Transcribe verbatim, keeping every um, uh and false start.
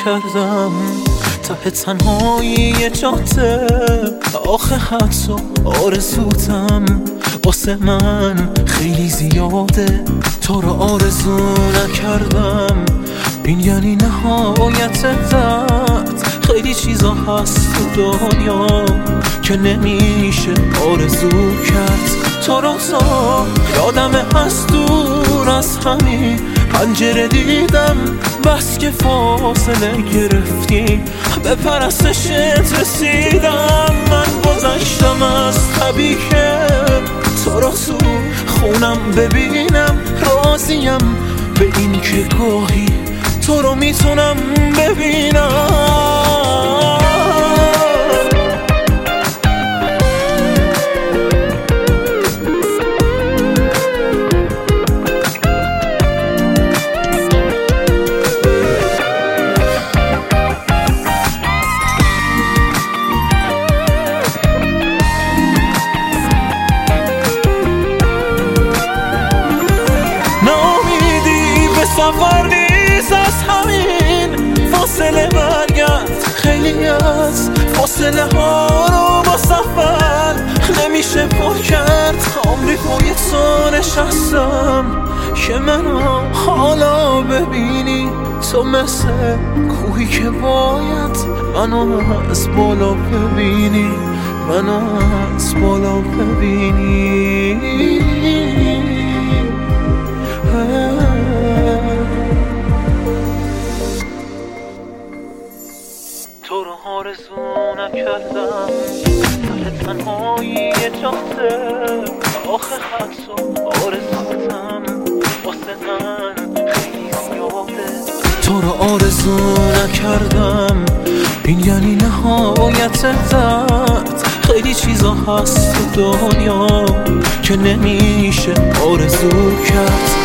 نکردم ته تنهایی جاده، آخه حتی آرزوتم واسه من خیلی زیاده. تو رو آرزو نکردم این یعنی نهایت درد. خیلی چیزا هست تو دنیا که نمیشه آرزو کرد. تو رو تا یادمه از دور از همین پنجره دیدم، بس که فاصله گرفتی به پرستشت رسیدم. من گذشتم از طبیعه تو رو تو خونم ببینم، راضیم به این که گاهی تو رو میتونم ببینم. سفر نیست از همین فاصله برگرد، خیلی از فاصله ها رو با سفر نمیشه پر کرد. عمری پای تو نشستم که منو حالا ببینی، تو مثل کوهی که باید منو از بالا ببینی، منو از بالا ببینی. تو رو آرزو نکردم ته تنهایی جاده، آخه حتی آرزوتم واسه من خیلی زیاده. تو رو آرزو نکردم این یعنی نهایت درد. خیلی چیزا هست تو دنیا که نمیشه آرزو کرد.